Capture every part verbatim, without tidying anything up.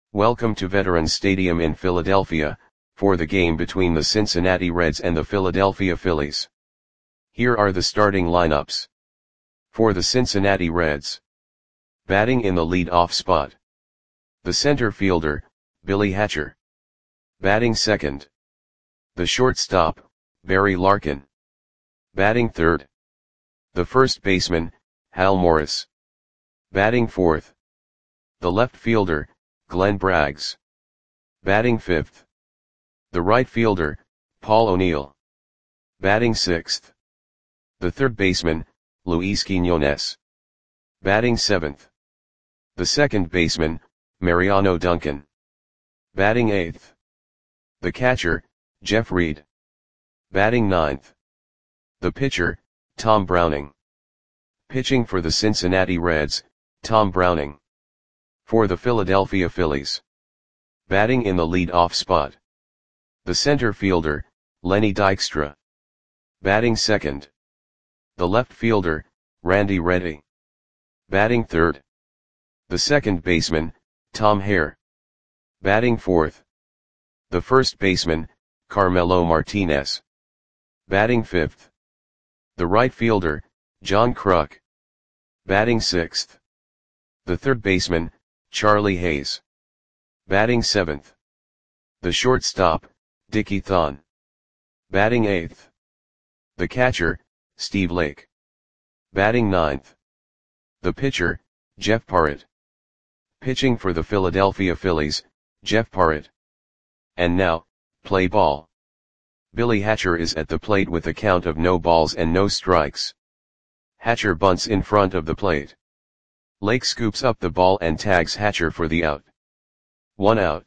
Welcome to Veterans Stadium in Philadelphia, for the game between the Cincinnati Reds and the Philadelphia Phillies. Here are the starting lineups. For the Cincinnati Reds. Batting in the lead-off spot. The center fielder, Billy Hatcher. Batting second. The shortstop, Barry Larkin. Batting third. The first baseman, Hal Morris. Batting fourth. The left fielder, Glenn Braggs. Batting fifth. The right fielder, Paul O'Neill. Batting sixth. The third baseman, Luis Quiñones. Batting seventh. The second baseman, Mariano Duncan. Batting eighth. The catcher, Jeff Reed. Batting ninth. The pitcher, Tom Browning. Pitching for the Cincinnati Reds, Tom Browning. For the Philadelphia Phillies. Batting in the lead-off spot. The center fielder, Lenny Dykstra. Batting second. The left fielder, Randy Reddy. Batting third. The second baseman, Tom Hare. Batting fourth. The first baseman, Carmelo Martinez. Batting fifth. The right fielder, John Kruk. Batting sixth. The third baseman, Charlie Hayes. Batting seventh. The shortstop, Dickie Thon. Batting eighth. The catcher, Steve Lake. Batting ninth. The pitcher, Jeff Parrott. Pitching for the Philadelphia Phillies, Jeff Parrott. And now, play ball. Billy Hatcher is at the plate with a count of no balls and no strikes. Hatcher bunts in front of the plate. Lake scoops up the ball and tags Hatcher for the out. One out.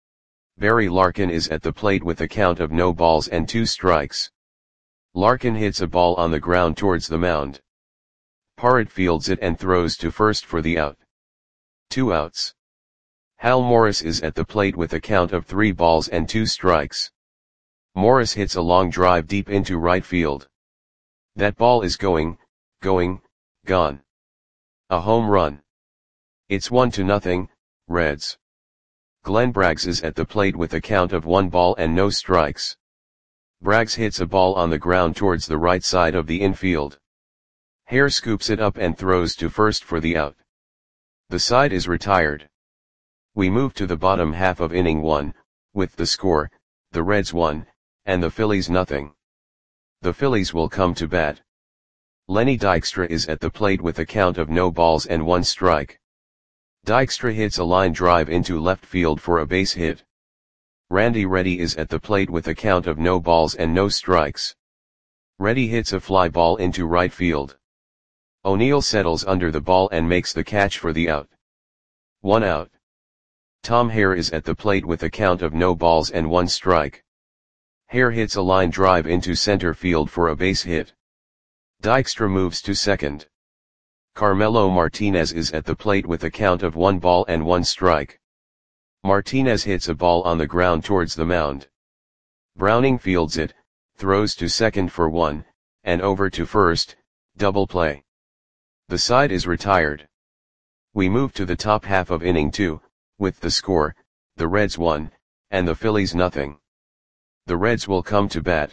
Barry Larkin is at the plate with a count of no balls and two strikes. Larkin hits a ball on the ground towards the mound. Parrott fields it and throws to first for the out. Two outs. Hal Morris is at the plate with a count of three balls and two strikes. Morris hits a long drive deep into right field. That ball is going, going, gone. A home run. It's one to nothing, Reds. Glenn Braggs is at the plate with a count of one ball and no strikes. Braggs hits a ball on the ground towards the right side of the infield. Hare scoops it up and throws to first for the out. The side is retired. We move to the bottom half of inning one, with the score, the Reds one, and the Phillies nothing. The Phillies will come to bat. Lenny Dykstra is at the plate with a count of no balls and one strike. Dykstra hits a line drive into left field for a base hit. Randy Reddy is at the plate with a count of no balls and no strikes. Reddy hits a fly ball into right field. O'Neill settles under the ball and makes the catch for the out. One out. Tom Hare is at the plate with a count of no balls and one strike. Hare hits a line drive into center field for a base hit. Dykstra moves to second. Carmelo Martinez is at the plate with a count of one ball and one strike. Martinez hits a ball on the ground towards the mound. Browning fields it, throws to second for one, and over to first, double play. The side is retired. We move to the top half of inning two, with the score, the Reds one, and the Phillies nothing. The Reds will come to bat.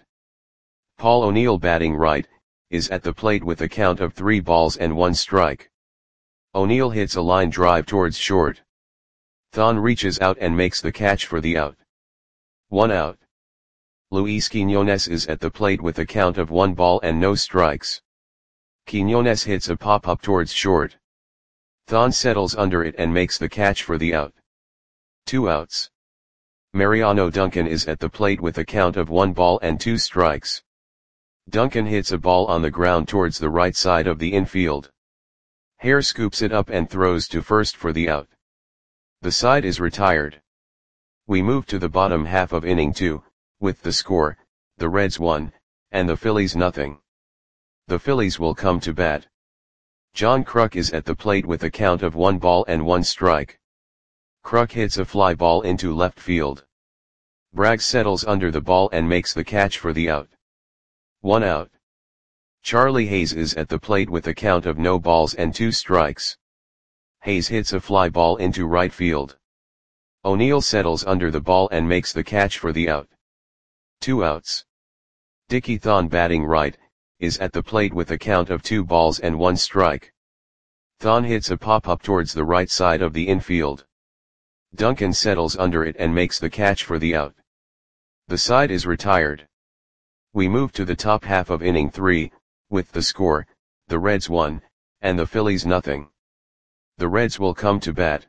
Paul O'Neill batting right, is at the plate with a count of three balls and one strike. O'Neill hits a line drive towards short. Thon reaches out and makes the catch for the out. One out. Luis Quiñones is at the plate with a count of one ball and no strikes. Quiñones hits a pop-up towards short. Thon settles under it and makes the catch for the out. Two outs. Mariano Duncan is at the plate with a count of one ball and two strikes. Duncan hits a ball on the ground towards the right side of the infield. Hare scoops it up and throws to first for the out. The side is retired. We move to the bottom half of inning two, with the score, the Reds one, and the Phillies nothing. The Phillies will come to bat. John Kruk is at the plate with a count of one ball and one strike. Kruk hits a fly ball into left field. Braggs settles under the ball and makes the catch for the out. One out. Charlie Hayes is at the plate with a count of no balls and two strikes. Hayes hits a fly ball into right field. O'Neill settles under the ball and makes the catch for the out. Two outs. Dickie Thon, batting right, is at the plate with a count of two balls and one strike. Thon hits a pop-up towards the right side of the infield. Duncan settles under it and makes the catch for the out. The side is retired. We move to the top half of inning three, with the score, the Reds one, and the Phillies nothing. The Reds will come to bat.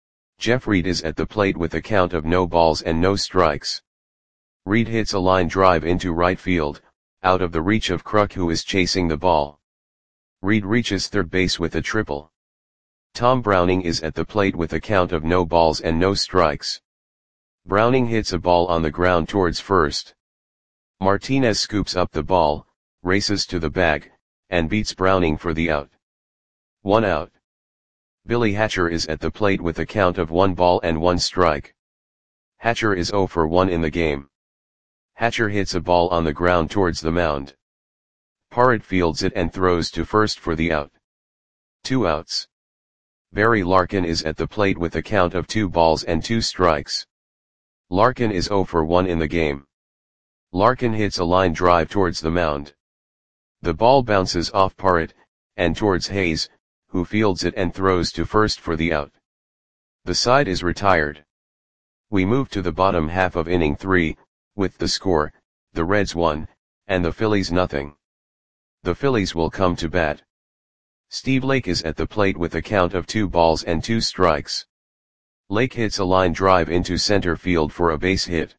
Jeff Reed is at the plate with a count of no balls and no strikes. Reed hits a line drive into right field, out of the reach of Kruk, who is chasing the ball. Reed reaches third base with a triple. Tom Browning is at the plate with a count of no balls and no strikes. Browning hits a ball on the ground towards first. Martinez scoops up the ball, races to the bag, and beats Browning for the out. One out. Billy Hatcher is at the plate with a count of one ball and one strike. Hatcher is oh for one in the game. Hatcher hits a ball on the ground towards the mound. Parrott fields it and throws to first for the out. Two outs. Barry Larkin is at the plate with a count of two balls and two strikes. Larkin is oh for one in the game. Larkin hits a line drive towards the mound. The ball bounces off Parrott, and towards Hayes, who fields it and throws to first for the out. The side is retired. We move to the bottom half of inning three, with the score, the Reds one, and the Phillies nothing. The Phillies will come to bat. Steve Lake is at the plate with a count of two balls and two strikes. Lake hits a line drive into center field for a base hit.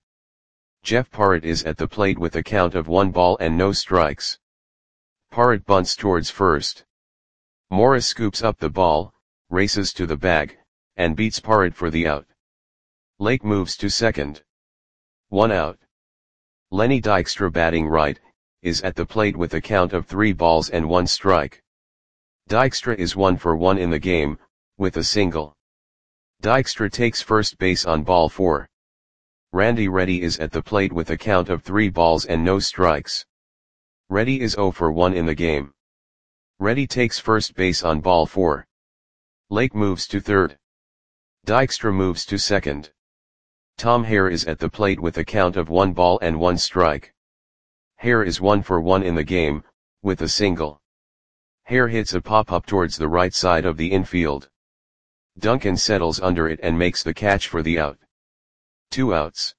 Jeff Parrott is at the plate with a count of one ball and no strikes. Parrott bunts towards first. Morris scoops up the ball, races to the bag, and beats Parrott for the out. Lake moves to second. One out. Lenny Dykstra, batting right, is at the plate with a count of three balls and one strike. Dykstra is one for one in the game, with a single. Dykstra takes first base on ball four. Randy Reddy is at the plate with a count of three balls and no strikes. Reddy is oh for one in the game. Reddy takes first base on ball four. Lake moves to third. Dykstra moves to second. Tom Hare is at the plate with a count of one ball and one strike. Hare is one for one in the game, with a single. Hare hits a pop-up towards the right side of the infield. Duncan settles under it and makes the catch for the out. Two outs.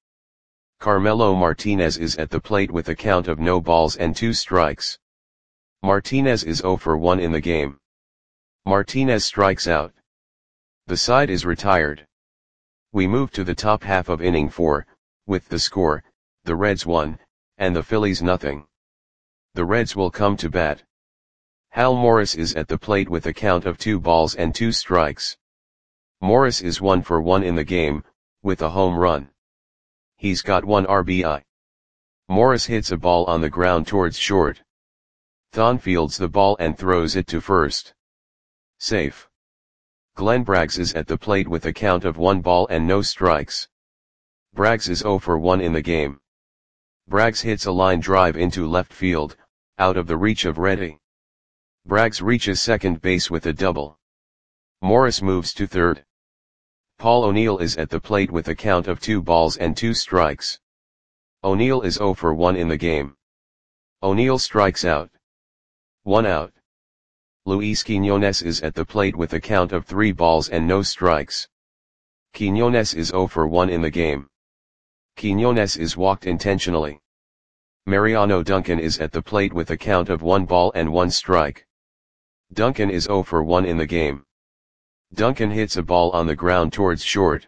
Carmelo Martinez is at the plate with a count of no balls and two strikes. Martinez is oh for one in the game. Martinez strikes out. The side is retired. We move to the top half of inning four, with the score, the Reds one, and the Phillies nothing. The Reds will come to bat. Hal Morris is at the plate with a count of two balls and two strikes. Morris is one for one in the game, with a home run. He's got one R B I. Morris hits a ball on the ground towards short. Thon fields the ball and throws it to first. Safe. Glenn Braggs is at the plate with a count of one ball and no strikes. Braggs is oh for one in the game. Braggs hits a line drive into left field, out of the reach of Reddy. Braggs reaches second base with a double. Morris moves to third. Paul O'Neill is at the plate with a count of two balls and two strikes. O'Neill is oh for one in the game. O'Neill strikes out. One out. Luis Quinones is at the plate with a count of three balls and no strikes. Quinones is oh for one in the game. Quinones is walked intentionally. Mariano Duncan is at the plate with a count of one ball and one strike. Duncan is oh for one in the game. Duncan hits a ball on the ground towards short.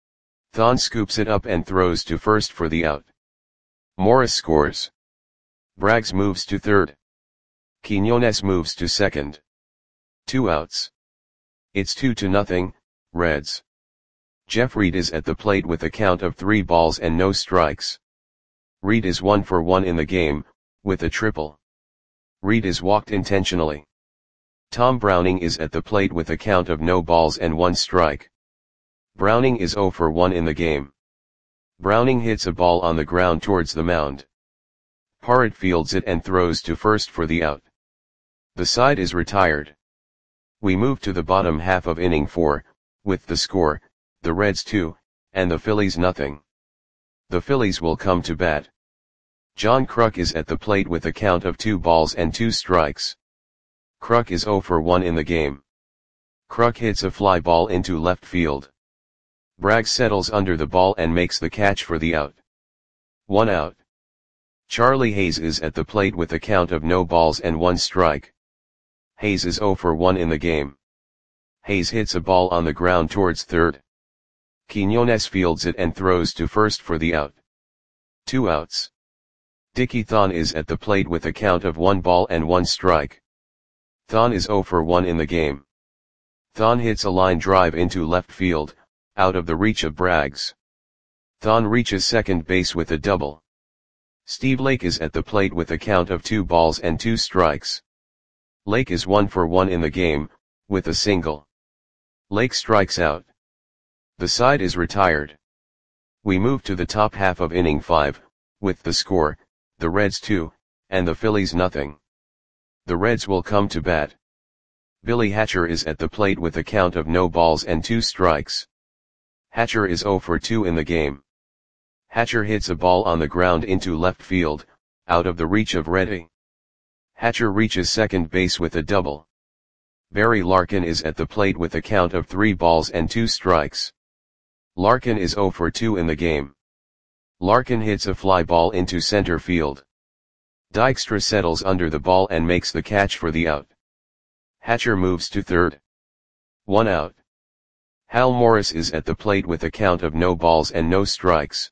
Thon scoops it up and throws to first for the out. Morris scores. Braggs moves to third. Quinones moves to second. Two outs. It's two to nothing, Reds. Jeff Reed is at the plate with a count of three balls and no strikes. Reed is one for one in the game, with a triple. Reed is walked intentionally. Tom Browning is at the plate with a count of no balls and one strike. Browning is oh for one in the game. Browning hits a ball on the ground towards the mound. Parrott fields it and throws to first for the out. The side is retired. We move to the bottom half of inning four, with the score, the Reds two, and the Phillies nothing. The Phillies will come to bat. John Kruk is at the plate with a count of two balls and two strikes. Kruk is zero for one in the game. Kruk hits a fly ball into left field. Braggs settles under the ball and makes the catch for the out. One out. Charlie Hayes is at the plate with a count of no balls and one strike. Hayes is zero for one in the game. Hayes hits a ball on the ground towards third. Quiñones fields it and throws to first for the out. Two outs. Dickie Thon is at the plate with a count of one ball and one strike. Thon is zero for one in the game. Thon hits a line drive into left field, out of the reach of Braggs. Thon reaches second base with a double. Steve Lake is at the plate with a count of two balls and two strikes. Lake is one for one in the game, with a single. Lake strikes out. The side is retired. We move to the top half of inning five, with the score, the Reds two, and the Phillies nothing. The Reds will come to bat. Billy Hatcher is at the plate with a count of no balls and two strikes. Hatcher is zero for two in the game. Hatcher hits a ball on the ground into left field, out of the reach of Reddy. Hatcher reaches second base with a double. Barry Larkin is at the plate with a count of three balls and two strikes. Larkin is zero for two in the game. Larkin hits a fly ball into center field. Dykstra settles under the ball and makes the catch for the out. Hatcher moves to third. One out. Hal Morris is at the plate with a count of no balls and no strikes.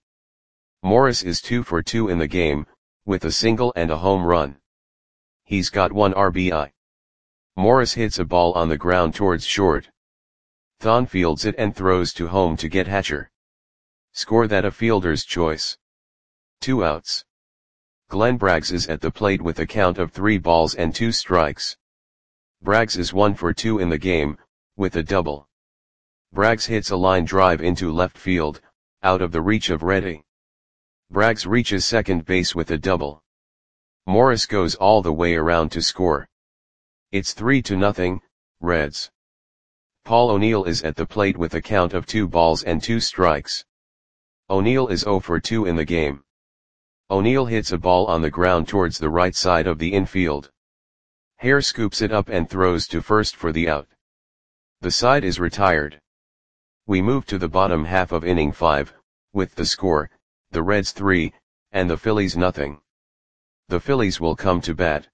Morris is two for two in the game, with a single and a home run. He's got one R B I. Morris hits a ball on the ground towards short. Thon fields it and throws to home to get Hatcher. Score that a fielder's choice. Two outs. Glenn Braggs is at the plate with a count of three balls and two strikes. Braggs is one for two in the game, with a double. Braggs hits a line drive into left field, out of the reach of Reddy. Braggs reaches second base with a double. Morris goes all the way around to score. It's three to nothing, Reds. Paul O'Neill is at the plate with a count of two balls and two strikes. O'Neill is zero for two in the game. O'Neill hits a ball on the ground towards the right side of the infield. Hare scoops it up and throws to first for the out. The side is retired. We move to the bottom half of inning five, with the score, the Reds three, and the Phillies nothing. The Phillies will come to bat.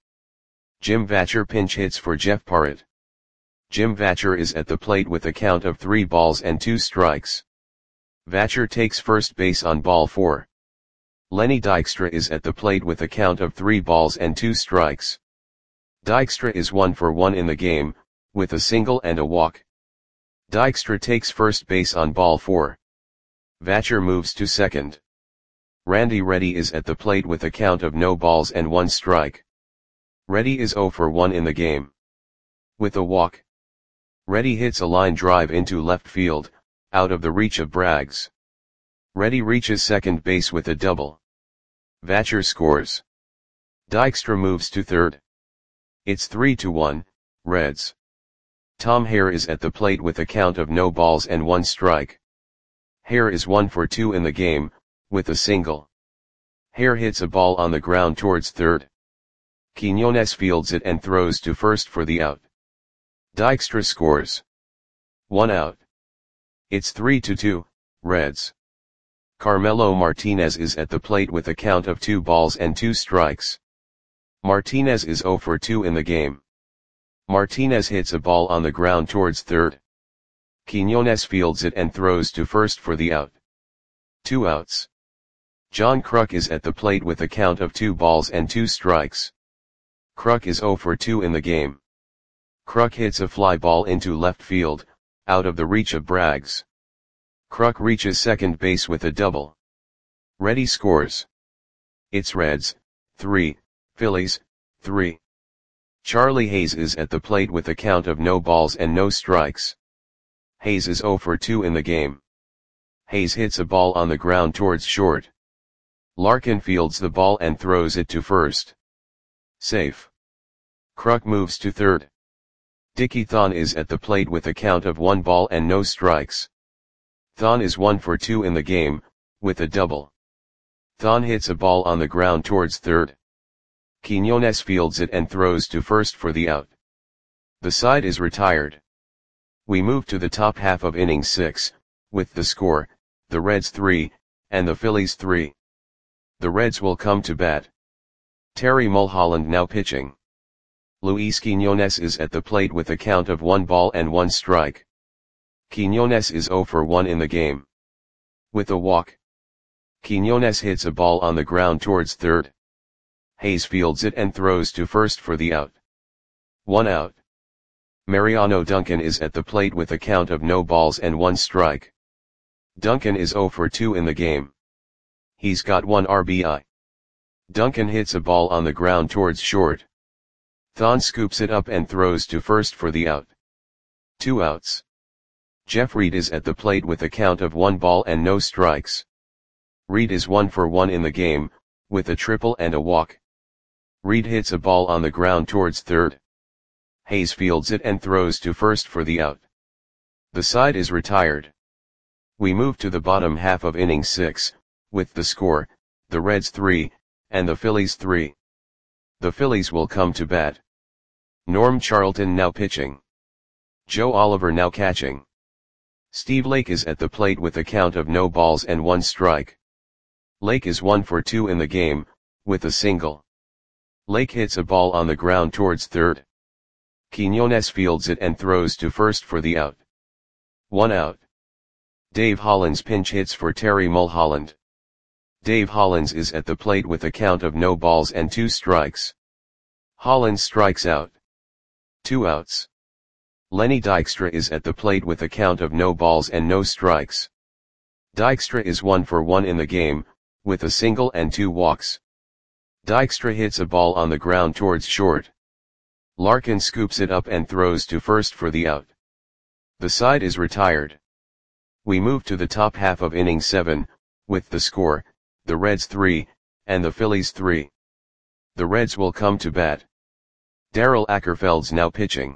Jim Vatcher pinch hits for Jeff Parrott. Jim Vatcher is at the plate with a count of three balls and two strikes. Vatcher takes first base on ball four. Lenny Dykstra is at the plate with a count of three balls and two strikes. Dykstra is one for one in the game, with a single and a walk. Dykstra takes first base on ball four. Vatcher moves to second. Randy Reddy is at the plate with a count of no balls and one strike. Reddy is zero for one in the game. With a walk. Reddy hits a line drive into left field, out of the reach of Braggs. Reddy reaches second base with a double. Vatcher scores. Dykstra moves to third. It's three to one, Reds. Tom Hare is at the plate with a count of no balls and one strike. Hare is one for two in the game, with a single. Hare hits a ball on the ground towards third. Quiñones fields it and throws to first for the out. Dykstra scores. One out. It's three to two, Reds. Carmelo Martinez is at the plate with a count of two balls and two strikes. Martinez is zero for two in the game. Martinez hits a ball on the ground towards third. Quiñones fields it and throws to first for the out. Two outs. John Kruk is at the plate with a count of two balls and two strikes. Kruk is zero for two in the game. Kruk hits a fly ball into left field, out of the reach of Braggs. Kruk reaches second base with a double. Reddy scores. It's Reds, three, Phillies, three. Charlie Hayes is at the plate with a count of no balls and no strikes. Hayes is zero for two in the game. Hayes hits a ball on the ground towards short. Larkin fields the ball and throws it to first. Safe. Kruk moves to third. Dickie Thon is at the plate with a count of one ball and no strikes. Thon is one for two in the game, with a double. Thon hits a ball on the ground towards third. Quinones fields it and throws to first for the out. The side is retired. We move to the top half of inning six, with the score, the Reds three, and the Phillies three. The Reds will come to bat. Terry Mulholland now pitching. Luis Quinones is at the plate with a count of one ball and one strike. Quinones is zero for one in the game. With a walk. Quinones hits a ball on the ground towards third. Hayes fields it and throws to first for the out. One out. Mariano Duncan is at the plate with a count of no balls and one strike. Duncan is zero for two in the game. He's got one R B I. Duncan hits a ball on the ground towards short. Thon scoops it up and throws to first for the out. Two outs. Jeff Reed is at the plate with a count of one ball and no strikes. Reed is one for one in the game, with a triple and a walk. Reed hits a ball on the ground towards third. Hayes fields it and throws to first for the out. The side is retired. We move to the bottom half of inning six, with the score, the Reds three, and the Phillies three. The Phillies will come to bat. Norm Charlton now pitching. Joe Oliver now catching. Steve Lake is at the plate with a count of no balls and one strike. Lake is one for two in the game, with a single. Lake hits a ball on the ground towards third. Quinones fields it and throws to first for the out. One out. Dave Hollins pinch hits for Terry Mulholland. Dave Hollins is at the plate with a count of no balls and two strikes. Hollins strikes out. Two outs. Lenny Dykstra is at the plate with a count of no balls and no strikes. Dykstra is one for one in the game, with a single and two walks. Dykstra hits a ball on the ground towards short. Larkin scoops it up and throws to first for the out. The side is retired. We move to the top half of inning seven, with the score, the Reds three, and the Phillies three. The Reds will come to bat. Darrell Ackerfeld's now pitching.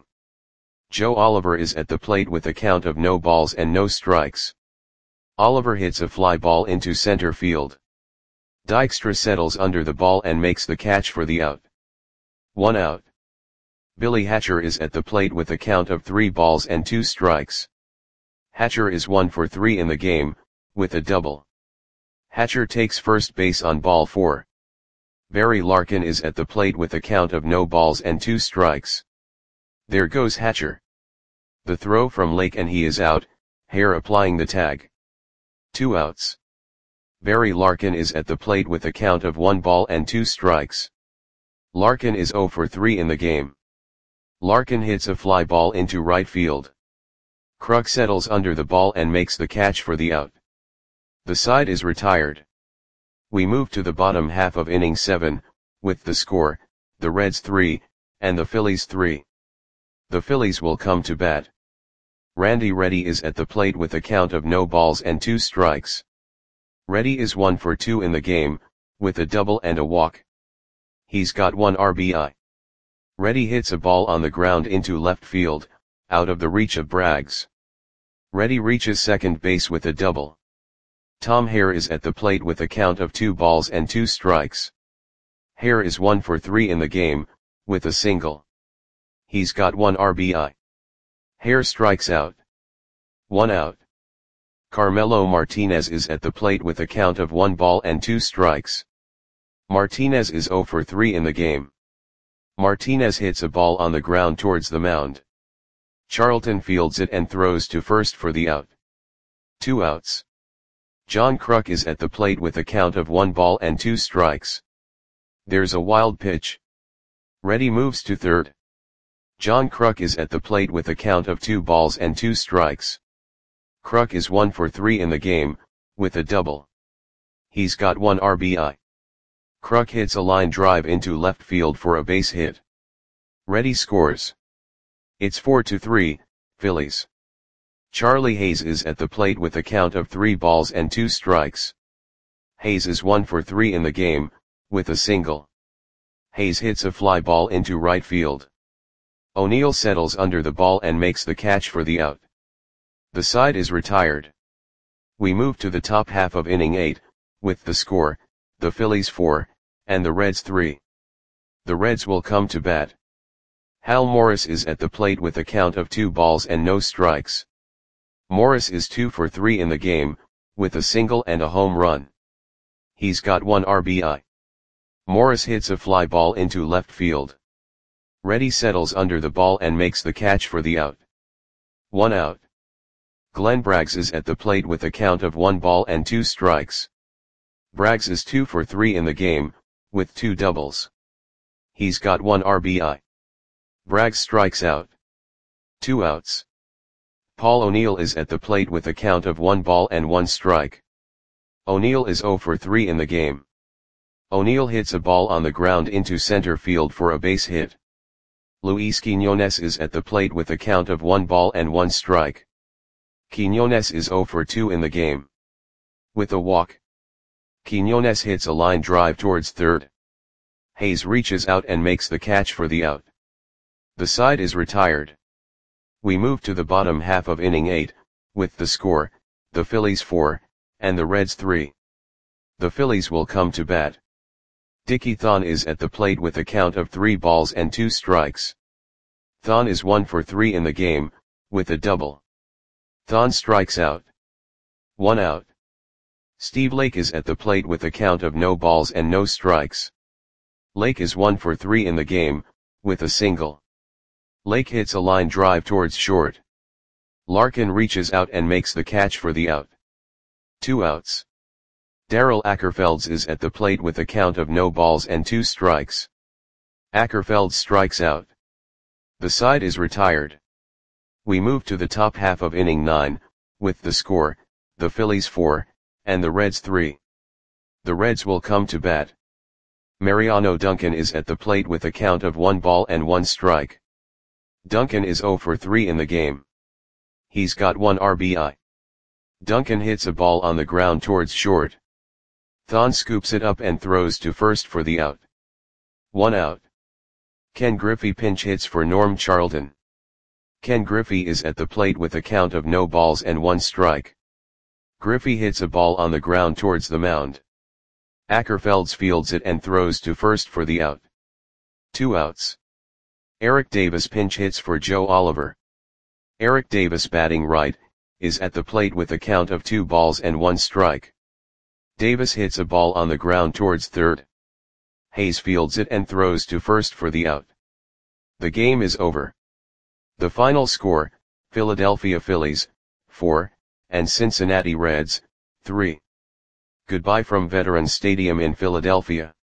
Joe Oliver is at the plate with a count of no balls and no strikes. Oliver hits a fly ball into center field. Dykstra settles under the ball and makes the catch for the out. One out. Billy Hatcher is at the plate with a count of three balls and two strikes. Hatcher is one for three in the game, with a double. Hatcher takes first base on ball four. Barry Larkin is at the plate with a count of no balls and two strikes. There goes Hatcher. The throw from Lake and he is out, Hare applying the tag. Two outs. Barry Larkin is at the plate with a count of one ball and two strikes. Larkin is zero for three in the game. Larkin hits a fly ball into right field. Kruk settles under the ball and makes the catch for the out. The side is retired. We move to the bottom half of inning seven, with the score, the Reds three, and the Phillies three. The Phillies will come to bat. Randy Reddy is at the plate with a count of no balls and two strikes. Reddy is one for two in the game, with a double and a walk. He's got one R B I. Reddy hits a ball on the ground into left field, out of the reach of Braggs. Reddy reaches second base with a double. Tom Hare is at the plate with a count of two balls and two strikes. Hare is one for three in the game, with a single. He's got one R B I. Hare strikes out. One out. Carmelo Martinez is at the plate with a count of one ball and two strikes. Martinez is zero for three in the game. Martinez hits a ball on the ground towards the mound. Charlton fields it and throws to first for the out. Two outs. John Kruk is at the plate with a count of one ball and two strikes. There's a wild pitch. Reddy moves to third. John Kruk is at the plate with a count of two balls and two strikes. Kruk is one for three in the game, with a double. He's got one R B I. Kruk hits a line drive into left field for a base hit. Reddy scores. It's four to three, Phillies. Charlie Hayes is at the plate with a count of three balls and two strikes. Hayes is one for three in the game, with a single. Hayes hits a fly ball into right field. O'Neill settles under the ball and makes the catch for the out. The side is retired. We move to the top half of inning eight, with the score, the Phillies four, and the Reds three. The Reds will come to bat. Hal Morris is at the plate with a count of two balls and no strikes. Morris is two for three in the game, with a single and a home run. He's got one R B I. Morris hits a fly ball into left field. Reddy settles under the ball and makes the catch for the out. One out. Glenn Braggs is at the plate with a count of one ball and two strikes. Braggs is two for three in the game, with two doubles. He's got one R B I. Braggs strikes out. Two outs. Paul O'Neill is at the plate with a count of one ball and one strike. O'Neill is zero for three in the game. O'Neill hits a ball on the ground into center field for a base hit. Luis Quiñones is at the plate with a count of one ball and one strike. Quiñones is zero for two in the game. With a walk. Quiñones hits a line drive towards third. Hayes reaches out and makes the catch for the out. The side is retired. We move to the bottom half of inning eight, with the score, the Phillies four, and the Reds three. The Phillies will come to bat. Dickie Thon is at the plate with a count of three balls and two strikes. Thon is one for three in the game, with a double. Thon strikes out. One out. Steve Lake is at the plate with a count of no balls and no strikes. Lake is one for three in the game, with a single. Lake hits a line drive towards short. Larkin reaches out and makes the catch for the out. Two outs. Darrell Ackerfelds is at the plate with a count of no balls and two strikes. Ackerfelds strikes out. The side is retired. We move to the top half of inning nine, with the score, the Phillies four, and the Reds three. The Reds will come to bat. Mariano Duncan is at the plate with a count of one ball and one strike. Duncan is zero for three in the game. He's got one R B I. Duncan hits a ball on the ground towards short. Thon scoops it up and throws to first for the out. One out. Ken Griffey pinch hits for Norm Charlton. Ken Griffey is at the plate with a count of no balls and one strike. Griffey hits a ball on the ground towards the mound. Ackerfelds fields it and throws to first for the out. Two outs. Eric Davis pinch hits for Joe Oliver. Eric Davis, batting right, is at the plate with a count of two balls and one strike. Davis hits a ball on the ground towards third. Hayes fields it and throws to first for the out. The game is over. The final score, Philadelphia Phillies, four, and Cincinnati Reds, three. Goodbye from Veterans Stadium in Philadelphia.